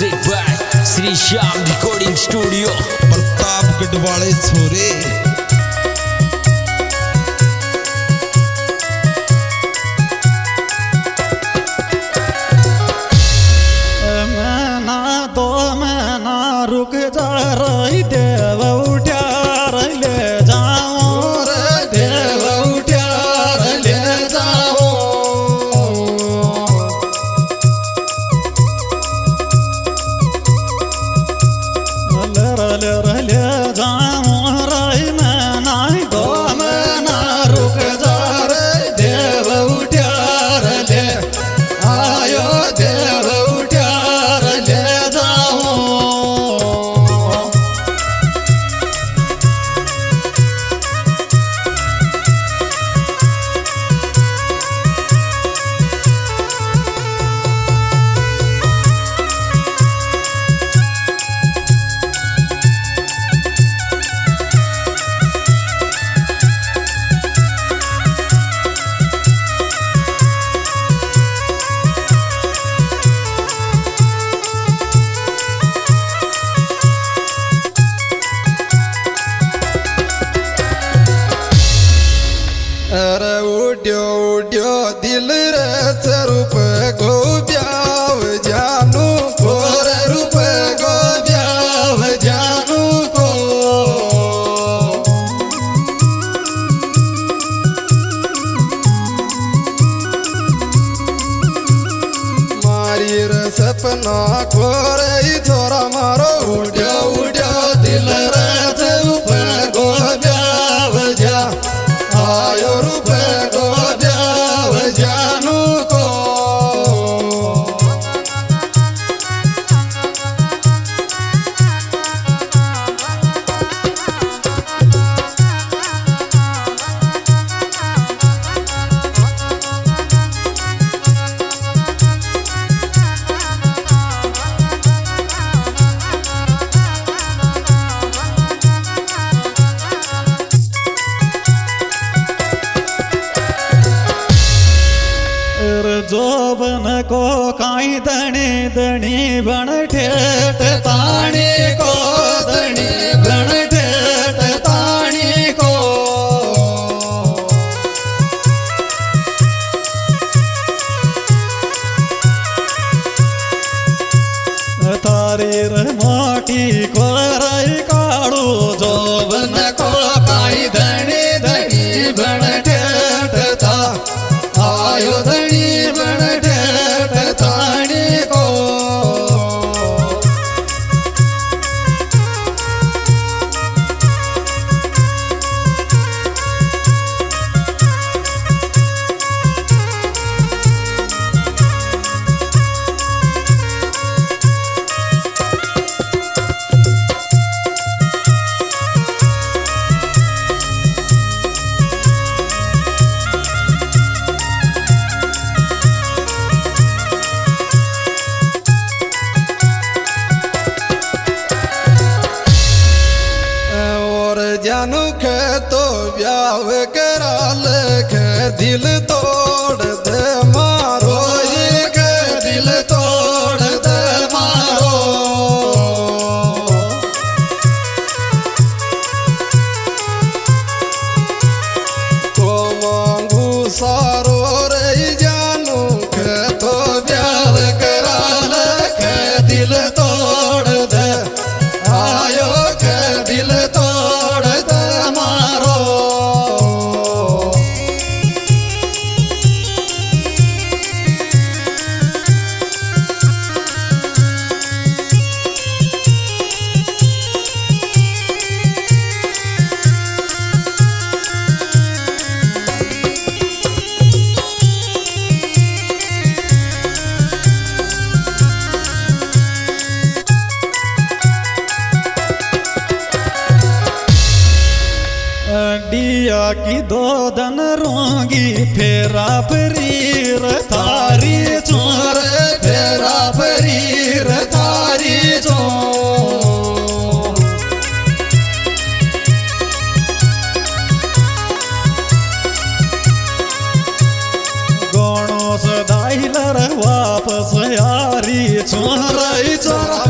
Music by Shri Shyam recording studio Pratapgarh वाले छोरे। मना दो मना रुक जा रही देव उठा ले जाओ रे देव उठा ले जाओ। ले जाओ रे मना दो मना रुक जा रे देव उठा ले आयो देव अरे उड्यो उड्यो दिल रे रूप गो ब्याव जानू को रे रूप गो ब्याव जानू को। मारी रे सपना को रे छोरा मारो उड्यो उड्यो दिल रे रूप गो ब्याव जा आयो रूप गो ब्याव जानू को। जोबन को काई दणी दणी बण ठेठ ताणी को दणी बण ठेठ ताणी को। थारी रे मोटी को रई काड़ू जोबन को काई दणी दणी बण ठेठ ता आयो दणी जानू के तो ब्याह करा के दिल तोड़ दे मारो के दिल तोड़ दे मारो। तो मांगू सारो रे जानू के तो ब्याह करा के दिल तोड़ दे आयो के दिल तोड़ डिया की दो दन रोंगी फेरा फरीर थारी चोर फेरा फरीर थारी चोर। गणों सदाइलर वापस यारी चोर चोर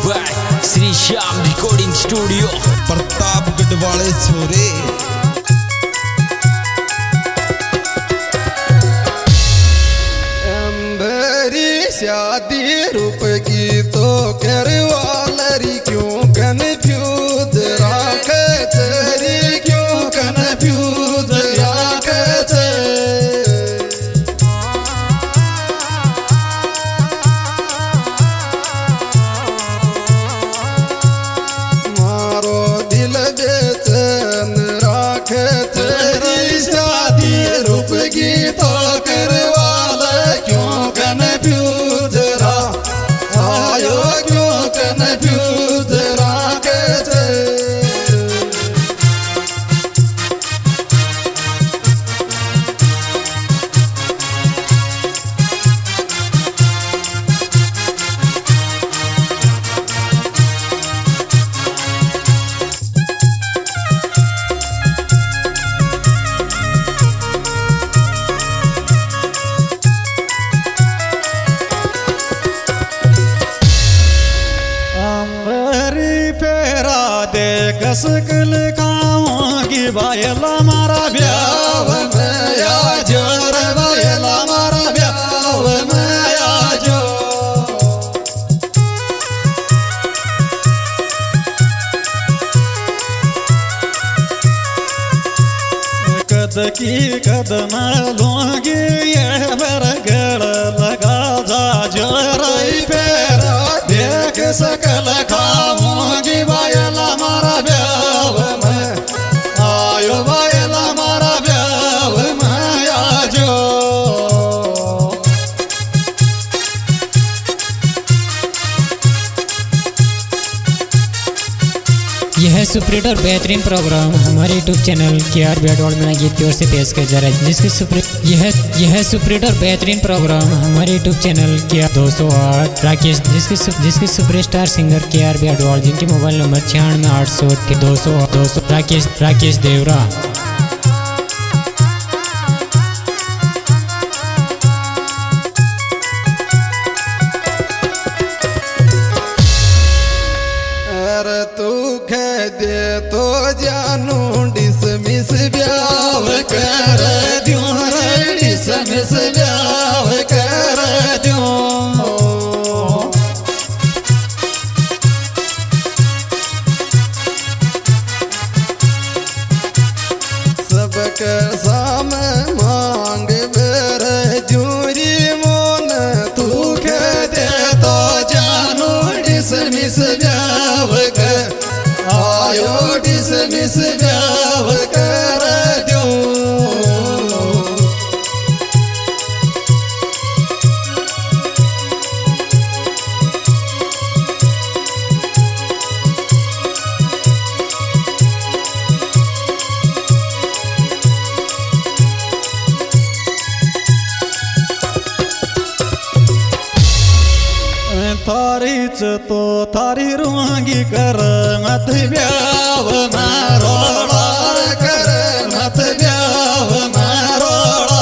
by Sri Shyam Recording Studio. Pratapgarh वाले छोरे। शादी रूप की तो करवालरी क्यों कन्फ्यूज राखे तेरी क्यों कन्फ्यूज राखे मारो दिल बेचैन राखे तेरी शादी रूप की तो करवाल क्यों कन्फ्यूज आयो क्यों कन्फ्यूज राखे कसकल खाऊंगी बायला मारा ब्याव में आजो रे बायला मारा ब्याव में आजो कद की कद न लूंगी ये बरगड़ लगा जाजो रे पेरा देख सकल खाऊंगी बायला मारा ब्याव में आयो बायला मारा ब्याव में आजो यह सुपरहिट और बेहतरीन प्रोग्राम हमारे यूट्यूब चैनल KR बेडवाल में गीत की ओर से पेश किया जा रहा है, जिसके यह सुपरहिट और बेहतरीन प्रोग्राम हमारे यूट्यूब चैनल KR 208 राकेश जिसके सुपरस्टार सिंगर KR बेडवाल जिनके मोबाइल नंबर 96 राकेश देवरा। तू कह दे तो जानू डिसमिस ब्याव कर दूं रे डिसमिस ब्याव कर दूं सबके सामने मांग बेर जूरी मोन तू कह दे तो जानू डिसमिस ब्याव आयो डिसमिस ब्याव कर दूं तारीच तो तारी रूंगी कर मत ब्याव मारोड़ा कर मत ब्याव मारोड़ा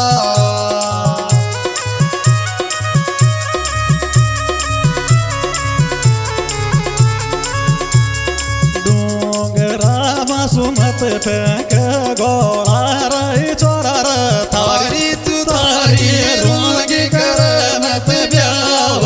डूंगरा मासूमत फेंक गोड़ा रही छोरा तारी तू तारी रूंगी कर मत ब्याव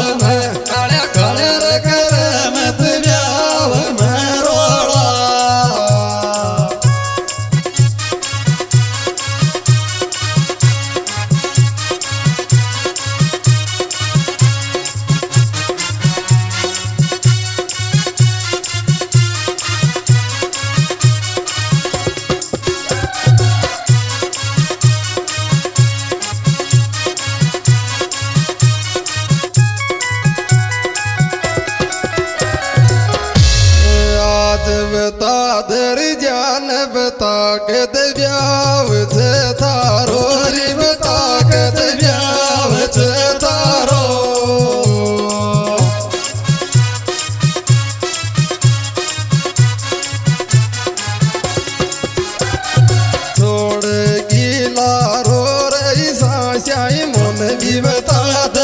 जान बता के ब्याव थे थारो रे बता के ब्याव थे थारो छोड़ गीला रो रही साई मन भी बता